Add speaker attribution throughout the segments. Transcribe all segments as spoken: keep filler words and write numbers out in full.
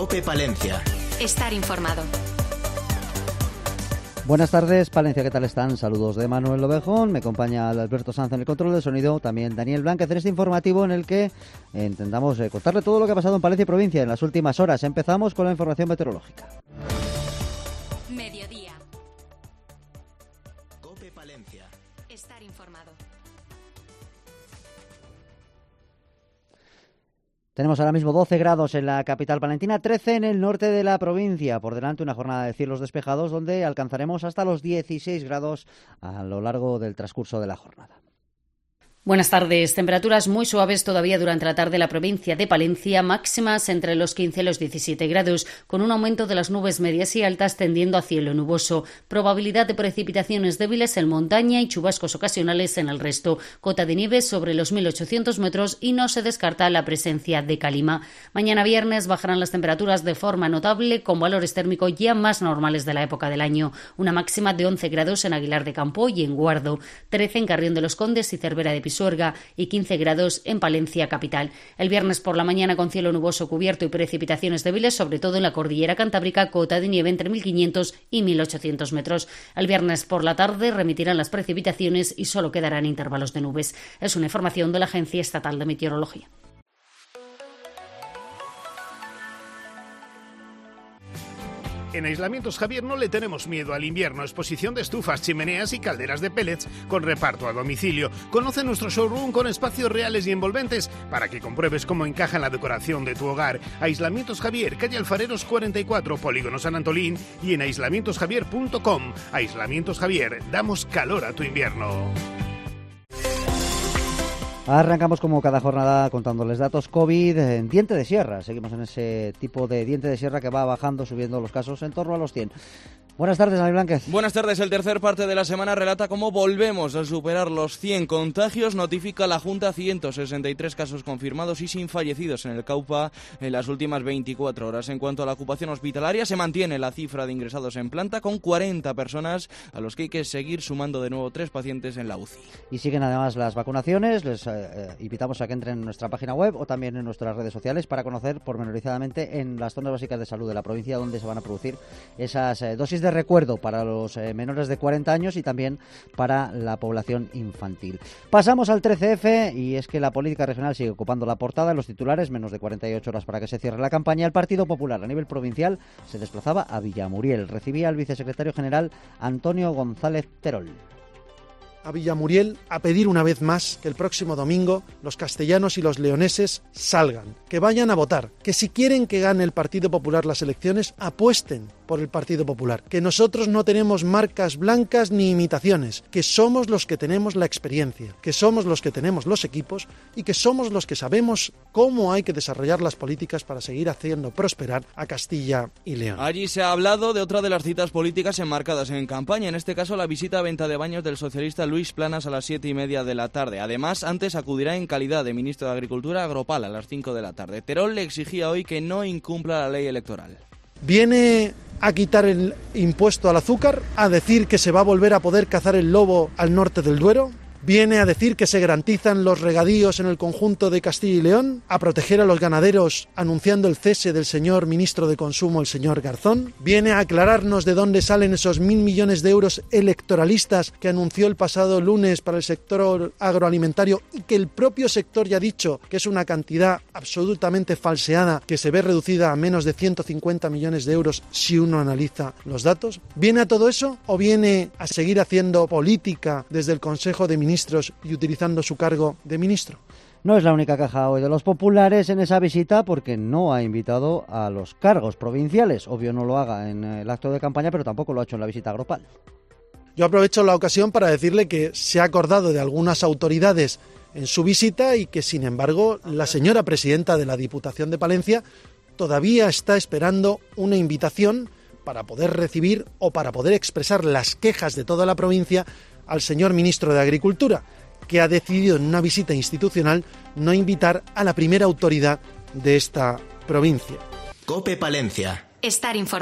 Speaker 1: COPE Palencia.
Speaker 2: Estar informado.
Speaker 3: Buenas tardes, Palencia, ¿qué tal están? Saludos de Manuel Lobejón, me acompaña Alberto Sanz en el control del sonido, también Daniel Blánquez en este informativo en el que intentamos eh, contarle todo lo que ha pasado en Palencia y provincia en las últimas horas. Empezamos con la información meteorológica.
Speaker 2: Mediodía.
Speaker 1: COPE Palencia.
Speaker 2: Estar informado.
Speaker 3: Tenemos ahora mismo doce grados en la capital palentina, trece en el norte de la provincia. Por delante una jornada de cielos despejados donde alcanzaremos hasta los dieciséis grados a lo largo del transcurso de la jornada.
Speaker 4: Buenas tardes. Temperaturas muy suaves todavía durante la tarde en la provincia de Palencia, máximas entre los quince y los diecisiete grados, con un aumento de las nubes medias y altas tendiendo a cielo nuboso. Probabilidad de precipitaciones débiles en montaña y chubascos ocasionales en el resto. Cota de nieve sobre los mil ochocientos metros y no se descarta la presencia de calima. Mañana viernes bajarán las temperaturas de forma notable, con valores térmicos ya más normales de la época del año. Una máxima de once grados en Aguilar de Campo y en Guardo, trece en Carrión de los Condes y Cervera de Pisuerga y quince grados en Palencia capital. El viernes por la mañana con cielo nuboso cubierto y precipitaciones débiles, sobre todo en la cordillera cantábrica, cota de nieve entre mil quinientos y mil ochocientos metros. El viernes por la tarde remitirán las precipitaciones y solo quedarán intervalos de nubes. Es una información de la Agencia Estatal de Meteorología.
Speaker 5: En Aislamientos Javier no le tenemos miedo al invierno. Exposición de estufas, chimeneas y calderas de pellets con reparto a domicilio. Conoce nuestro showroom con espacios reales y envolventes para que compruebes cómo encaja en la decoración de tu hogar. Aislamientos Javier, calle Alfareros cuarenta y cuatro, Polígono San Antolín y en aislamientos javier punto com. Aislamientos Javier, damos calor a tu invierno.
Speaker 3: Arrancamos como cada jornada contándoles datos COVID en diente de sierra. Seguimos en ese tipo de diente de sierra que va bajando, subiendo los casos en torno a los cien. Buenas tardes, Daniel Blánquez.
Speaker 6: Buenas tardes. El tercer parte de la semana relata cómo volvemos a superar los cien contagios. Notifica la Junta ciento sesenta y tres casos confirmados y sin fallecidos en el Caupa en las últimas veinticuatro horas. En cuanto a la ocupación hospitalaria, se mantiene la cifra de ingresados en planta con cuarenta personas, a los que hay que seguir sumando de nuevo tres pacientes en la U C I.
Speaker 3: Y siguen además las vacunaciones. Les eh, invitamos a que entren en nuestra página web o también en nuestras redes sociales para conocer pormenorizadamente en las zonas básicas de salud de la provincia donde se van a producir esas eh, dosis de recuerdo para los eh, menores de cuarenta años y también para la población infantil. Pasamos al trece efe y es que la política regional sigue ocupando la portada en los titulares, menos de cuarenta y ocho horas para que se cierre la campaña. El Partido Popular a nivel provincial se desplazaba a Villamuriel. Recibía al vicesecretario general Antonio González Terol.
Speaker 7: A Villamuriel a pedir una vez más que el próximo domingo los castellanos y los leoneses salgan, que vayan a votar, que si quieren que gane el Partido Popular las elecciones, apuesten por el Partido Popular, que nosotros no tenemos marcas blancas ni imitaciones, que somos los que tenemos la experiencia, que somos los que tenemos los equipos y que somos los que sabemos cómo hay que desarrollar las políticas para seguir haciendo prosperar a Castilla y León.
Speaker 6: Allí se ha hablado de otra de las citas políticas enmarcadas en campaña, en este caso la visita a venta de baños del socialista Luis Planas a las siete y media de la tarde. Además, antes acudirá en calidad de ministro de Agricultura a Agropal a las cinco de la tarde. Terol le exigía hoy que no incumpla la ley electoral.
Speaker 7: Viene a quitar el impuesto al azúcar, a decir que se va a volver a poder cazar el lobo al norte del Duero. Viene a decir que se garantizan los regadíos en el conjunto de Castilla y León, a proteger a los ganaderos anunciando el cese del señor ministro de Consumo, el señor Garzón. Viene a aclararnos de dónde salen esos mil millones de euros electoralistas que anunció el pasado lunes para el sector agroalimentario y que el propio sector ya ha dicho que es una cantidad absolutamente falseada que se ve reducida a menos de ciento cincuenta millones de euros si uno analiza los datos. ¿Viene a todo eso o viene a seguir haciendo política desde el Consejo de Ministros y utilizando su cargo de ministro?
Speaker 3: No es la única queja hoy de los populares en esa visita porque no ha invitado a los cargos provinciales. Obvio no lo haga en el acto de campaña, pero tampoco lo ha hecho en la visita a Agropal.
Speaker 7: Yo aprovecho la ocasión para decirle que se ha acordado de algunas autoridades en su visita y que, sin embargo, la señora presidenta de la Diputación de Palencia todavía está esperando una invitación para poder recibir o para poder expresar las quejas de toda la provincia al señor ministro de Agricultura, que ha decidido en una visita institucional no invitar a la primera autoridad de esta provincia.
Speaker 1: COPE Palencia.
Speaker 2: Estar informado.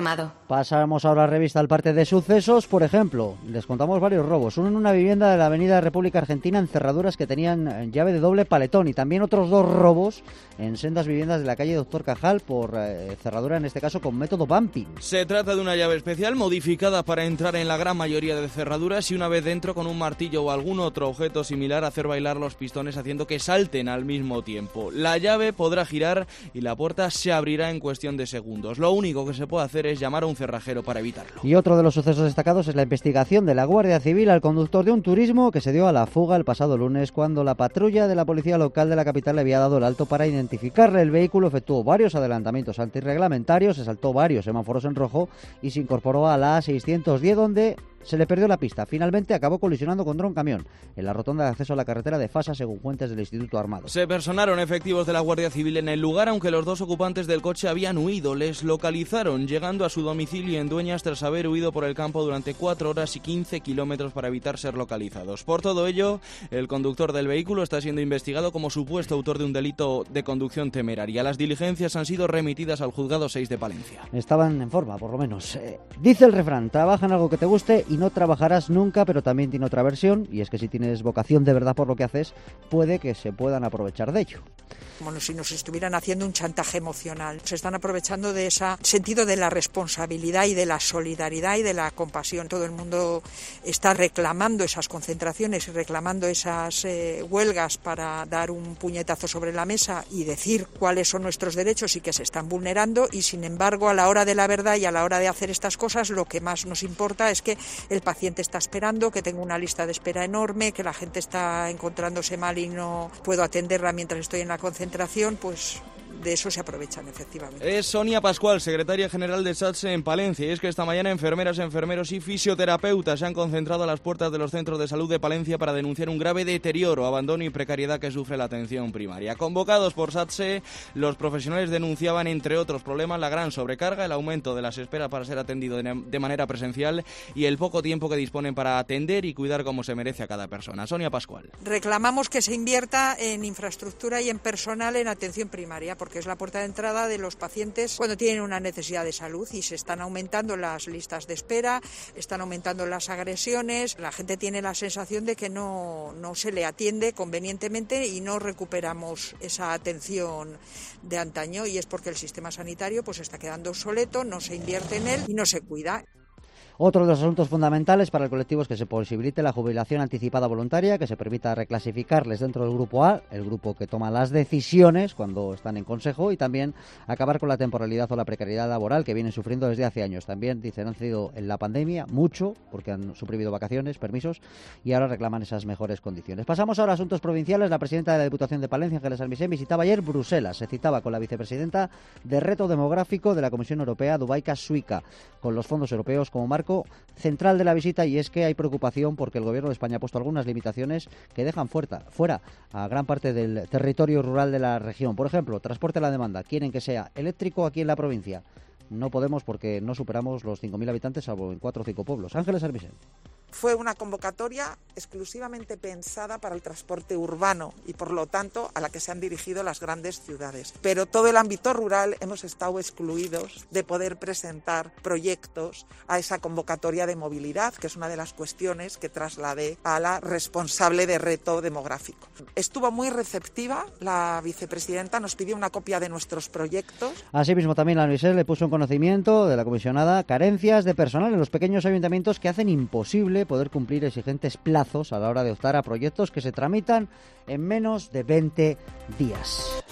Speaker 3: Pasamos ahora a la revista al parte de sucesos. Por ejemplo, les contamos varios robos. Uno en una vivienda de la avenida República Argentina en cerraduras que tenían llave de doble paletón, y también otros dos robos en sendas viviendas de la calle Doctor Cajal por eh, cerradura, en este caso con método bumping.
Speaker 6: Se trata de una llave especial modificada para entrar en la gran mayoría de cerraduras y una vez dentro, con un martillo o algún otro objeto similar, hacer bailar los pistones haciendo que salten al mismo tiempo. La llave podrá girar y la puerta se abrirá en cuestión de segundos. Lo único que se puede hacer es llamar a un cerrajero para evitarlo.
Speaker 3: Y otro de los sucesos destacados es la investigación de la Guardia Civil al conductor de un turismo que se dio a la fuga el pasado lunes, cuando la patrulla de la policía local de la capital le había dado el alto para identificarle. El vehículo efectuó varios adelantamientos antirreglamentarios, se saltó varios semáforos en rojo y se incorporó a la A seiscientos diez, donde se le perdió la pista. Finalmente acabó colisionando contra un camión en la rotonda de acceso a la carretera de Fasa, según fuentes del Instituto Armado.
Speaker 6: Se personaron efectivos de la Guardia Civil en el lugar, aunque los dos ocupantes del coche habían huido. Les localizaron llegando a su domicilio en Dueñas tras haber huido por el campo durante cuatro horas y quince kilómetros para evitar ser localizados. Por todo ello, el conductor del vehículo está siendo investigado como supuesto autor de un delito de conducción temeraria. Las diligencias han sido remitidas al juzgado seis de Palencia.
Speaker 3: Estaban en forma, por lo menos. Eh, dice el refrán: trabaja en algo que te guste y no trabajarás nunca, pero también tiene otra versión, y es que si tienes vocación de verdad por lo que haces, puede que se puedan aprovechar de ello.
Speaker 1: Como si nos estuvieran haciendo un chantaje emocional. Se están aprovechando de ese sentido de la responsabilidad y de la solidaridad y de la compasión. Todo el mundo está reclamando esas concentraciones y reclamando esas eh, huelgas para dar un puñetazo sobre la mesa y decir cuáles son nuestros derechos y que se están vulnerando, y sin embargo, a la hora de la verdad y a la hora de hacer estas cosas, lo que más nos importa es que el paciente está esperando, que tengo una lista de espera enorme, que la gente está encontrándose mal y no puedo atenderla mientras estoy en la concentración. Pues de eso se aprovechan, efectivamente.
Speaker 6: Es Sonia Pascual, secretaria general de SATSE en Palencia, y es que esta mañana enfermeras, enfermeros y fisioterapeutas se han concentrado a las puertas de los centros de salud de Palencia para denunciar un grave deterioro, abandono y precariedad que sufre la atención primaria. Convocados por SATSE, los profesionales denunciaban, entre otros problemas, la gran sobrecarga, el aumento de las esperas para ser atendido de manera presencial y el poco tiempo que disponen para atender y cuidar como se merece a cada persona. Sonia Pascual.
Speaker 1: Reclamamos que se invierta en infraestructura y en personal en atención primaria, porque que es la puerta de entrada de los pacientes cuando tienen una necesidad de salud, y se están aumentando las listas de espera, están aumentando las agresiones, la gente tiene la sensación de que no, no se le atiende convenientemente y no recuperamos esa atención de antaño, y es porque el sistema sanitario pues está quedando obsoleto, no se invierte en él y no se cuida.
Speaker 3: Otro de los asuntos fundamentales para el colectivo es que se posibilite la jubilación anticipada voluntaria, que se permita reclasificarles dentro del grupo A, el grupo que toma las decisiones cuando están en consejo, y también acabar con la temporalidad o la precariedad laboral que vienen sufriendo desde hace años. También, dicen, han cedido en la pandemia mucho porque han suprimido vacaciones, permisos, y ahora reclaman esas mejores condiciones. Pasamos ahora a asuntos provinciales. La presidenta de la Diputación de Palencia, Ángeles Almisen, visitaba ayer Bruselas. Se citaba con la vicepresidenta de Reto Demográfico de la Comisión Europea, Dubajka Šuica, con los fondos europeos como marco central de la visita, y es que hay preocupación porque el Gobierno de España ha puesto algunas limitaciones que dejan fuera, fuera a gran parte del territorio rural de la región. Por ejemplo, transporte a la demanda. Quieren que sea eléctrico aquí en la provincia. No podemos porque no superamos los cinco mil habitantes, salvo en cuatro o cinco pueblos. Ángeles Armisen.
Speaker 8: Fue una convocatoria exclusivamente pensada para el transporte urbano y, por lo tanto, a la que se han dirigido las grandes ciudades. Pero todo el ámbito rural hemos estado excluidos de poder presentar proyectos a esa convocatoria de movilidad, que es una de las cuestiones que trasladé a la responsable de Reto Demográfico. Estuvo muy receptiva la vicepresidenta, nos pidió una copia de nuestros proyectos.
Speaker 3: Asimismo, también la Luisel le puso en conocimiento de la comisionada carencias de personal en los pequeños ayuntamientos que hacen imposible poder cumplir exigentes plazos a la hora de optar a proyectos que se tramitan en menos de veinte días.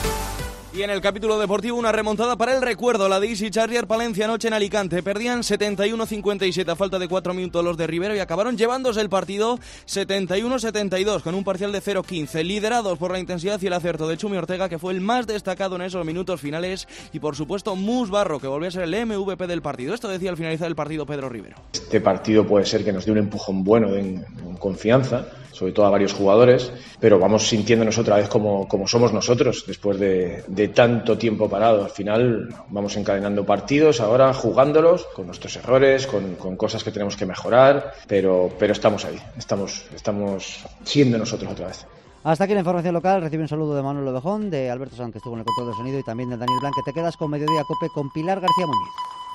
Speaker 6: Y en el capítulo deportivo, una remontada para el recuerdo, la de Easy Charger Palencia anoche en Alicante. Perdían setenta y uno a cincuenta y siete a falta de cuatro minutos los de Rivero y acabaron llevándose el partido setenta y uno a setenta y dos con un parcial de cero quince, liderados por la intensidad y el acierto de Chumi Ortega, que fue el más destacado en esos minutos finales, y por supuesto Mus Barro, que volvió a ser el M V P del partido. Esto decía al finalizar el partido Pedro Rivero.
Speaker 9: Este partido puede ser que nos dé un empujón bueno en, en confianza, sobre todo a varios jugadores, pero vamos sintiéndonos otra vez como, como somos nosotros después de, de tanto tiempo parado. Al final vamos encadenando partidos, ahora jugándolos, con nuestros errores, con, con cosas que tenemos que mejorar, pero, pero estamos ahí, estamos, estamos siendo nosotros otra vez.
Speaker 3: Hasta aquí la información local. Recibe un saludo de Manuel Ovejón, de Alberto Sanz, que estuvo en el control de sonido, y también de Daniel Blanc, que te quedas con Mediodía Cope con Pilar García Muñiz.